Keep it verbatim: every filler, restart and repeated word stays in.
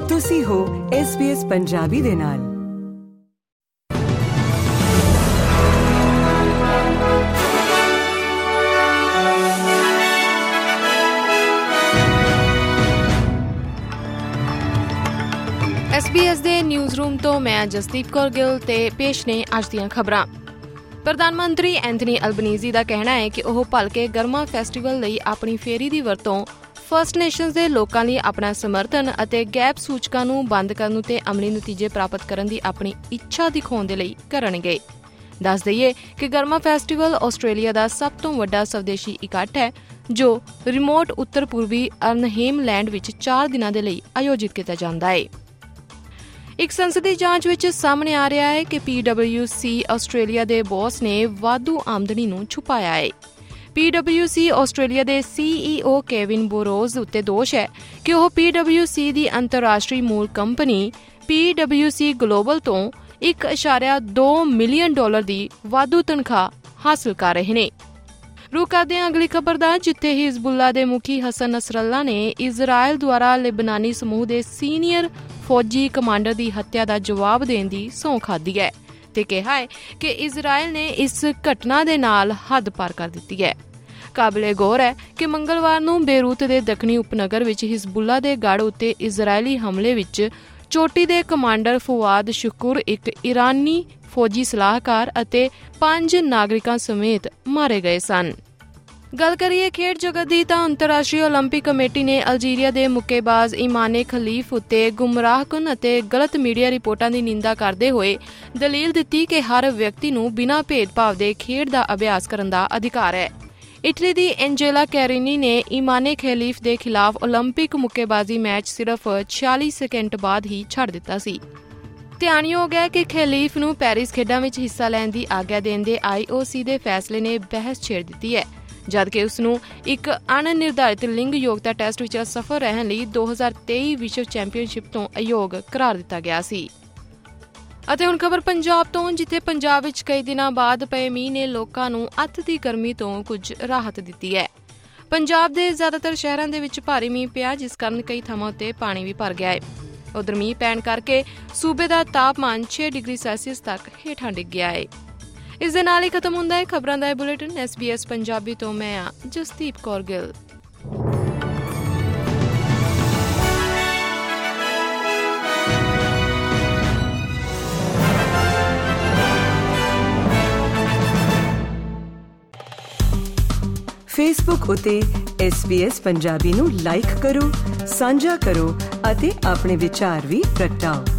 ਤੁਸੀਂ ਹੋ S B S Punjabi ਦੇ ਨਾਲ। ਐਸ ਬੀ ਐਸ ਦੇ ਨਿਊਜ਼ ਰੂਮ ਤੋਂ ਮੈਂ ਜਸਦੀਪ ਕੌਰ ਗਿੱਲ ਤੇ ਪੇਸ਼ ਨੇ ਅੱਜ ਦੀਆਂ ਖਬਰਾਂ। ਪ੍ਰਧਾਨ ਮੰਤਰੀ ਐਂਥਨੀ ਅਲਬਨੀਜ਼ੀ ਦਾ ਕਹਿਣਾ ਹੈ ਕਿ ਉਹ ਭਲਕੇ ਗਰਮਾ ਫੈਸਟੀਵਲ ਲਈ ਆਪਣੀ ਫੇਰੀ ਦੀ ਵਰਤੋਂ ਫਸਟ ਨੇਸ਼ਨਜ਼ ਦੇ ਲੋਕਾਂ ਲਈ ਆਪਣਾ ਸਮਰਥਨ ਅਤੇ ਗੈਪ ਸੂਚਕਾਂ ਨੂੰ ਬੰਦ ਕਰਨ ਤੇ ਅਮਲੀ ਨਤੀਜੇ ਪ੍ਰਾਪਤ ਕਰਨ ਦੀ ਆਪਣੀ ਇੱਛਾ ਦਿਖਾਉਣ ਦੇ ਲਈ ਕਰਨਗੇ। ਦੱਸ ਦਈਏ ਕਿ ਗਰਮਾ ਫੈਸਟੀਵਲ ਆਸਟ੍ਰੇਲੀਆ ਦਾ ਸਭ ਤੋਂ ਵੱਡਾ ਸਵਦੇਸ਼ੀ ਇਕੱਠ ਹੈ ਜੋ ਰਿਮੋਟ ਉੱਤਰ ਪੂਰਬੀ ਅਰਨਹੇਮ ਲੈਂਡ ਵਿੱਚ ਚਾਰ ਦਿਨਾਂ ਦੇ ਲਈ ਆਯੋਜਿਤ ਕੀਤਾ ਜਾਂਦਾ ਹੈ। ਇੱਕ ਸੰਸਦੀ ਜਾਂਚ ਵਿੱਚ ਸਾਹਮਣੇ ਆ ਰਿਹਾ ਹੈ ਕਿ ਪੀ ਡਬਲਿਊ ਸੀ ਆਸਟ੍ਰੇਲੀਆ ਦੇ ਬੌਸ ਨੇ ਵਾਧੂ ਆਮਦਨੀ ਨੂੰ ਛੁਪਾਇਆ ਹੈ। ਪੀ ਡਬਲਿਊ ਸੀ ਆਸਟ੍ਰੇਲੀਆ ਦੇ ਸੀ ਈ ਓ ਕੇਵਿਨ ਬੋਰੋਜ਼ ਉੱਤੇ ਦੋਸ਼ ਹੈ ਕਿ ਉਹ ਪੀ ਡਬਲਿਊ ਸੀ ਦੀ ਅੰਤਰਰਾਸ਼ਟਰੀ ਮੂਲ company P W C global ਤੋਂ ਇੱਕ ਇਸ਼ਾਰਿਆ ਦੋ ਮਿਲੀਅਨ ਡਾਲਰ ਦੀ ਵਾਧੂ ਤਨਖਾਹ ਹਾਸਲ ਕਰ ਰਹੇ ਨੇ। ਰੁਕ ਕਰਦੇ ਹਾਂ ਅਗਲੀ ਖਬਰ ਦਾ, ਜਿੱਥੇ ਹਿਜ਼ਬੁੱਲਾ ਦੇ ਮੁਖੀ ਹਸਨ ਨਸਰੱਲਾ ਨੇ ਇਜ਼ਰਾਈਲ ਦੁਆਰਾ ਲਿਬਨਾਨੀ ਸਮੂਹ ਦੇ ਸੀਨੀਅਰ ਫੌਜੀ ਕਮਾਂਡਰ ਦੀ ਹੱਤਿਆ ਦਾ ਜਵਾਬ ਦੇਣ ਦੀ ਸਹੁੰ ਖਾਧੀ ਹੈ ਤੇ ਕਿਹਾ ਹੈ ਕਿ ਇਜ਼ਰਾਈਲ ਨੇ ਇਸ ਘਟਨਾ ਦੇ ਨਾਲ ਹੱਦ ਪਾਰ ਕਰ ਦਿੱਤੀ ਹੈ। ਕਾਬਲੇ ਗੌਰ ਹੈ ਕਿ ਮੰਗਲਵਾਰ ਨੂੰ ਬੇਰੂਤ ਦੇ ਦੱਖਣੀ ਉਪਨਗਰ ਵਿੱਚ ਹਿਜ਼ਬੁੱਲਾ ਦੇ ਗੜ੍ਹ ਉੱਤੇ ਇਜ਼ਰਾਈਲੀ ਹਮਲੇ ਵਿੱਚ ਚੋਟੀ ਦੇ ਕਮਾਂਡਰ ਫੁਆਦ ਸ਼ੁਕੂਰ, ਇੱਕ ਇਰਾਨੀ ਫੌਜੀ ਸਲਾਹਕਾਰ ਅਤੇ ਪੰਜ ਨਾਗਰਿਕਾਂ ਸਮੇਤ ਮਾਰੇ ਗਏ ਸਨ। ਗੱਲ ਕਰੀਏ ਖੇਡ ਜਗਤ ਦੀ ਤਾਂ ਅੰਤਰਰਾਸ਼ਟਰੀ ਓਲੰਪਿਕ ਕਮੇਟੀ ਨੇ ਅਲਜੀਰੀਆ ਦੇ ਮੁੱਕੇਬਾਜ਼ ਇਮਾਨੇ ਖਲੀਫ ਉੱਤੇ ਗੁੰਮਰਾਹਕੁਨ ਅਤੇ ਗਲਤ ਮੀਡੀਆ ਰਿਪੋਰਟਾਂ ਦੀ ਨਿੰਦਾ ਕਰਦੇ ਹੋਏ ਦਲੀਲ ਦਿੱਤੀ ਕਿ ਹਰ ਵਿਅਕਤੀ ਨੂੰ ਬਿਨਾਂ ਭੇਦਭਾਵ ਦੇ ਖੇਡ ਦਾ ਅਭਿਆਸ ਕਰਨ ਦਾ ਅਧਿਕਾਰ ਹੈ। ਇਟਲੀ ਦੀ ਐਂਜੇਲਾ ਕੈਰੀਨੀ ਨੇ ਇਮਾਨੇ ਖਲੀਫ ਦੇ ਖਿਲਾਫ ਓਲੰਪਿਕ ਮੁੱਕੇਬਾਜ਼ੀ ਮੈਚ ਸਿਰਫ ਛਿਆਲੀ ਸੈਕਿੰਡ ਬਾਅਦ ਹੀ ਛੱਡ ਦਿੱਤਾ ਸੀ। ਧਿਆਨਯੋਗ ਹੈ ਕਿ ਖਲੀਫ ਨੂੰ ਪੈਰਿਸ ਖੇਡਾਂ ਵਿੱਚ ਹਿੱਸਾ ਲੈਣ ਦੀ ਆਗਿਆ ਦੇਣ ਦੇ ਆਈ ਓ ਸੀ ਦੇ ਫੈਸਲੇ ਨੇ ਬਹਿਸ ਛੇੜ ਦਿੱਤੀ ਹੈ, ਜਦਕਿ ਉਸ ਨੂੰ ਇੱਕ ਅਣਨਿਰਧਾਰਿਤ ਲਿੰਗ ਯੋਗਤਾ ਟੈਸਟ ਵਿੱਚ ਅਸਫਲ ਰਹਿਣ ਲਈ ਦੋ ਹਜ਼ਾਰ ਤੇਈ ਵਿਸ਼ਵ ਚੈਂਪੀਅਨਸ਼ਿਪ ਤੋਂ ਅਯੋਗ ਕਰਾਰ ਦਿੱਤਾ ਗਿਆ ਸੀ। ਅਤੇ ਹੁਣ ਖਬਰ ਪੰਜਾਬ ਤੋਂ, ਜਿੱਥੇ ਪੰਜਾਬ ਵਿੱਚ ਕਈ ਦਿਨਾਂ ਬਾਅਦ ਪਏ ਮੀਂਹ ਨੇ ਲੋਕਾਂ ਨੂੰ ਅੱਤ ਦੀ ਗਰਮੀ ਤੋਂ ਕੁਝ ਰਾਹਤ ਦਿੱਤੀ ਹੈ। ਪੰਜਾਬ ਦੇ ਜ਼ਿਆਦਾਤਰ ਸ਼ਹਿਰਾਂ ਦੇ ਵਿੱਚ ਭਾਰੀ ਮੀਂਹ ਪਿਆ, ਜਿਸ ਕਾਰਨ ਕਈ ਥਾਵਾਂ ਉੱਤੇ ਪਾਣੀ ਵੀ ਭਰ ਗਿਆ ਹੈ। ਉਧਰ ਮੀਂਹ ਪੈਣ ਕਰਕੇ ਸੂਬੇ ਦਾ ਤਾਪਮਾਨ ਛੇ ਡਿਗਰੀ ਸੈਲਸੀਅਸ ਤੱਕ ਹੇਠਾਂ ਡਿੱਗ ਗਿਆ ਹੈ। ਇਸ ਦੇ ਨਾਲ ਹੀ ਖਤਮ ਹੁੰਦਾ ਹੈ ਖਬਰਾਂ ਦਾ ਇਹ bulletin. S B S Punjabi ਤੋਂ ਮੈਂ ਆ ਜਸਦੀਪ ਕੌਰ ਗਿੱਲ। ਫੇਸਬੁੱਕ ਉੱਤੇ ਐਸ ਬੀ ਐਸ ਪੰਜਾਬੀ ਨੂੰ ਲਾਈਕ ਕਰੋ, ਸਾਂਝਾ ਕਰੋ ਅਤੇ ਆਪਣੇ ਵਿਚਾਰ ਵੀ ਪ੍ਰਗਟਾਓ।